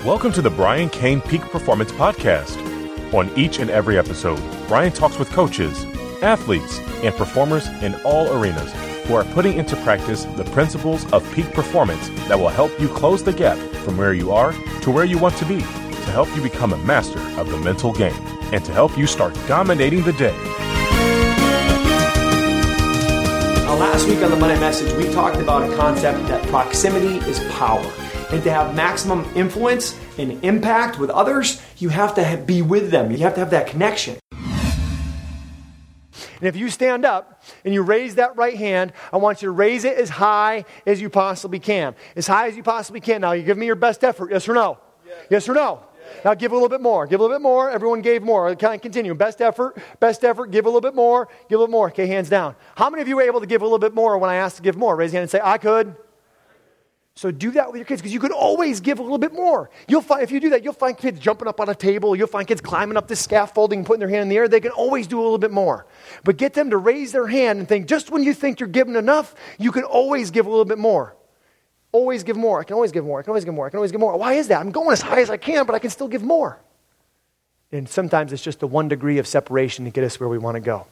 Welcome to the Brian Cain Peak Performance Podcast. On each and every episode, Brian talks with coaches, athletes, and performers in all arenas who are putting into practice the principles of peak performance that will help you close the gap from where you are to where you want to be, to help you become a master of the mental game, and to help you start dominating the day. Last week on the Monday Message, we talked about a concept that proximity is power. And to have maximum influence and impact with others, you have to be with them. You have to have that connection. And if you stand up and you raise that right hand, I want you to raise it as high as you possibly can. As high as you possibly can. Now, you give me your best effort. Yes or no? Yes or no? Now give a little bit more. Give a little bit more. Everyone gave more. Kind of continue. Best effort. Give a little bit more. Give a little more. Okay, hands down. How many of you were able to give a little bit more when I asked to give more? Raise your hand and say, I could. So do that with your kids, because you could always give a little bit more. You'll find, if you do that, you'll find kids jumping up on a table. You'll find kids climbing up the scaffolding and putting their hand in the air. They can always do a little bit more. But get them to raise their hand and think, just when you think you're giving enough, you can always give a little bit more. Always give more. I can always give more. I can always give more. I can always give more. Why is that? I'm going as high as I can, but I can still give more. And sometimes it's just the 1 degree of separation to get us where we want to go.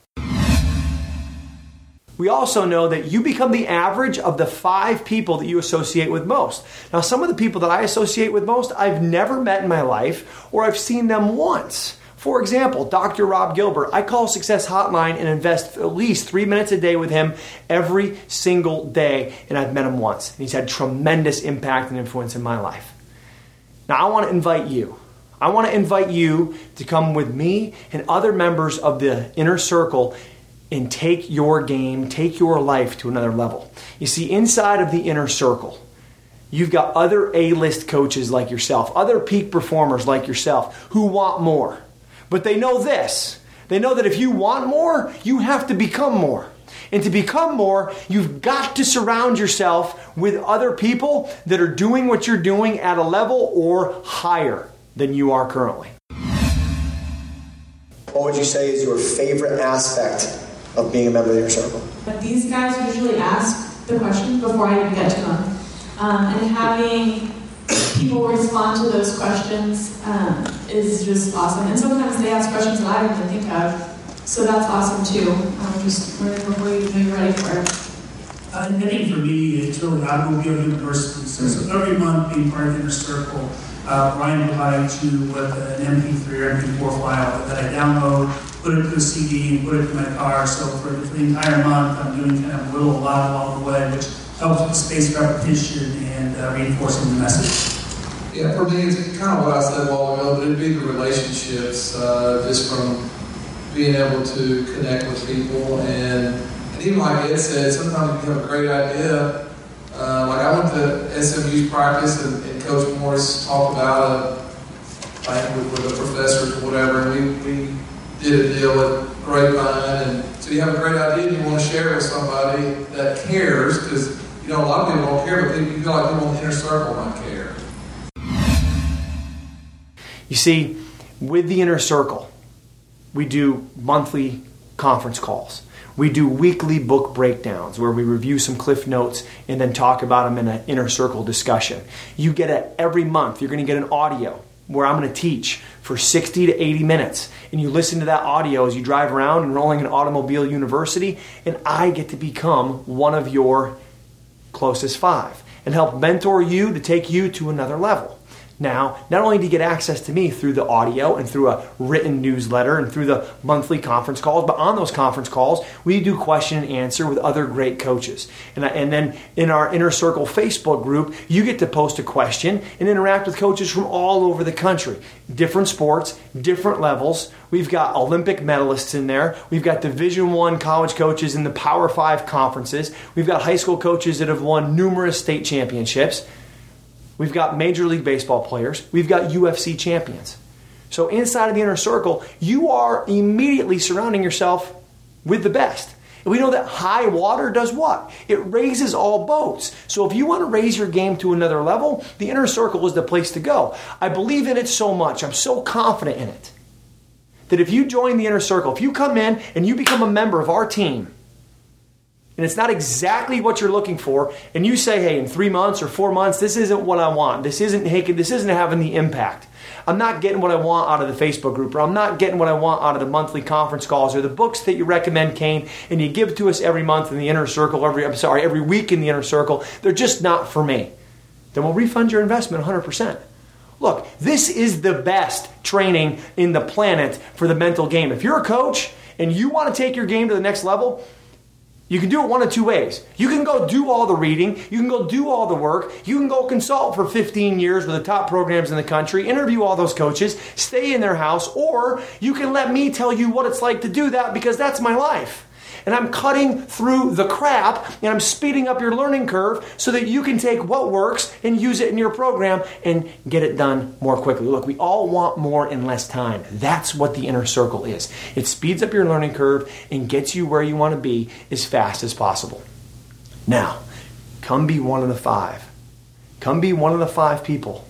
We also know that you become the average of the 5 people that you associate with most. Now, some of the people that I associate with most, I've never met in my life, or I've seen them once. For example, Dr. Rob Gilbert. I call Success Hotline and invest at least 3 minutes a day with him every single day, and I've met him once. And he's had tremendous impact and influence in my life. Now, I want to invite you. I want to invite you to come with me and other members of the Inner Circle and take your game, take your life to another level. You see, inside of the Inner Circle, you've got other A-list coaches like yourself, other peak performers like yourself who want more. But they know this. They know that if you want more, you have to become more. And to become more, you've got to surround yourself with other people that are doing what you're doing at a level or higher than you are currently. What would you say is your favorite aspect of being a member of the Inner Circle? But these guys usually ask the questions before I even get to them. And having people respond to those questions is just awesome. And sometimes they ask questions that I didn't think of. So that's awesome too. Just learning before you know you're ready for it. Knitting for me, it's really automobile university. So every month being part of the Inner Circle, Ryan provides you with an MP3 or MP4 file that I download, put it to a CD, and put it in my car. So for the entire month, I'm doing kind of a lot along the way, which helps with spaced repetition and reinforcing the message. Yeah, for me, it's kind of what I said a while ago, but it'd be the relationships, just from being able to connect with people. And even like Ed said, sometimes you have a great idea. Like I went to SMU's practice and Coach Morris talked about with the professors or whatever, and we did a deal at Grapevine, and so you have a great idea and you want to share it with somebody that cares, because a lot of people don't care, but you feel like people in the Inner Circle might care. You see, with the Inner Circle, we do monthly conference calls. We do weekly book breakdowns where we review some cliff notes and then talk about them in an Inner Circle discussion. You get it every month. You're going to get an audio where I'm going to teach for 60 to 80 minutes. And you listen to that audio as you drive around enrolling in Automobile University, and I get to become one of your closest 5 and help mentor you to take you to another level. Now, not only do you get access to me through the audio and through a written newsletter and through the monthly conference calls, but on those conference calls, we do question and answer with other great coaches. And then in our Inner Circle Facebook group, you get to post a question and interact with coaches from all over the country. Different sports, different levels. We've got Olympic medalists in there. We've got Division I college coaches in the Power 5 conferences. We've got high school coaches that have won numerous state championships. We've got Major League Baseball players. We've got UFC champions. So inside of the Inner Circle, you are immediately surrounding yourself with the best. And we know that high water does what? It raises all boats. So if you want to raise your game to another level, the Inner Circle is the place to go. I believe in it so much. I'm so confident in it that if you join the Inner Circle, if you come in and you become a member of our team, and it's not exactly what you're looking for, and you say, hey, in 3 months or 4 months, this isn't what I want. This isn't having the impact. I'm not getting what I want out of the Facebook group, or I'm not getting what I want out of the monthly conference calls, or the books that you recommend, Kane, and you give to us every month in the Inner Circle, every week in the Inner Circle. They're just not for me. Then we'll refund your investment 100%. Look, this is the best training in the planet for the mental game. If you're a coach and you want to take your game to the next level, you can do it one of two ways. You can go do all the reading. You can go do all the work. You can go consult for 15 years with the top programs in the country, interview all those coaches, stay in their house, or you can let me tell you what it's like to do that, because that's my life. And I'm cutting through the crap, and I'm speeding up your learning curve so that you can take what works and use it in your program and get it done more quickly. Look, we all want more in less time. That's what the Inner Circle is. It speeds up your learning curve and gets you where you want to be as fast as possible. Now, come be one of the 5. Come be one of the 5 people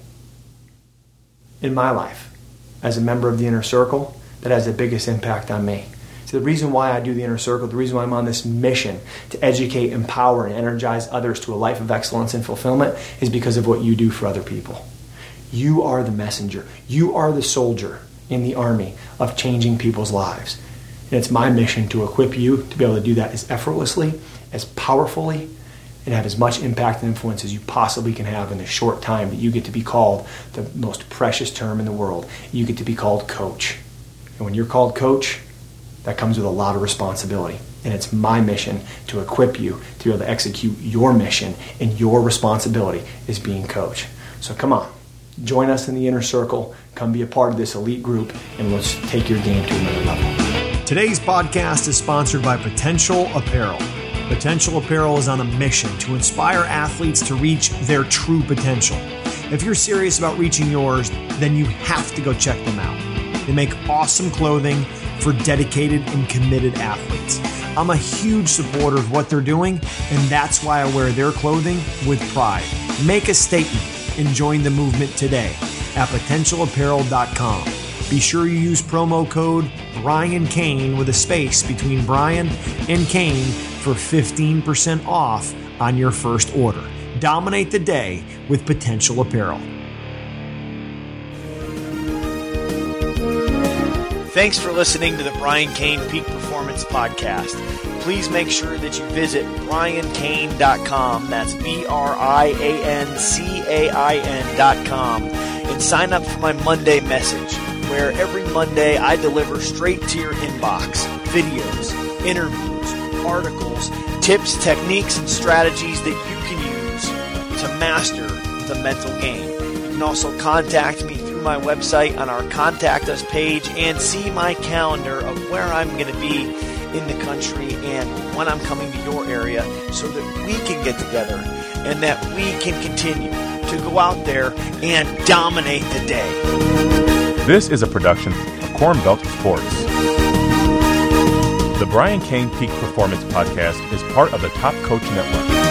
in my life as a member of the Inner Circle that has the biggest impact on me. So the reason why I do the Inner Circle, the reason why I'm on this mission to educate, empower, and energize others to a life of excellence and fulfillment is because of what you do for other people. You are the messenger. You are the soldier in the army of changing people's lives. And it's my mission to equip you to be able to do that as effortlessly, as powerfully, and have as much impact and influence as you possibly can have in the short time that you get to be called the most precious term in the world. You get to be called coach. And when you're called coach, that comes with a lot of responsibility. And it's my mission to equip you to be able to execute your mission, and your responsibility is being coach. So come on, join us in the Inner Circle, come be a part of this elite group, and let's take your game to another level. Today's podcast is sponsored by Potential Apparel. Potential Apparel is on a mission to inspire athletes to reach their true potential. If you're serious about reaching yours, then you have to go check them out. They make awesome clothing for dedicated and committed athletes. I'm a huge supporter of what they're doing, and that's why I wear their clothing with pride. Make a statement and join the movement today at potentialapparel.com. Be sure you use promo code Brian Kane with a space between Brian and Kane for 15% off on your first order. Dominate the day with Potential Apparel. Thanks for listening to the Brian Kane Peak Performance Podcast. Please make sure that you visit briankane.com, that's BRIANCAIN.com, and sign up for my Monday message, where every Monday I deliver straight to your inbox videos, interviews, articles, tips, techniques, and strategies that you can use to master the mental game. You can also contact me through my website on our Contact Us page and see my calendar of where I'm going to be in the country and when I'm coming to your area, so that we can get together and that we can continue to go out there and dominate the day. This is a production of Corn Belt Sports. The Brian Kane Peak Performance Podcast is part of the Top Coach Network.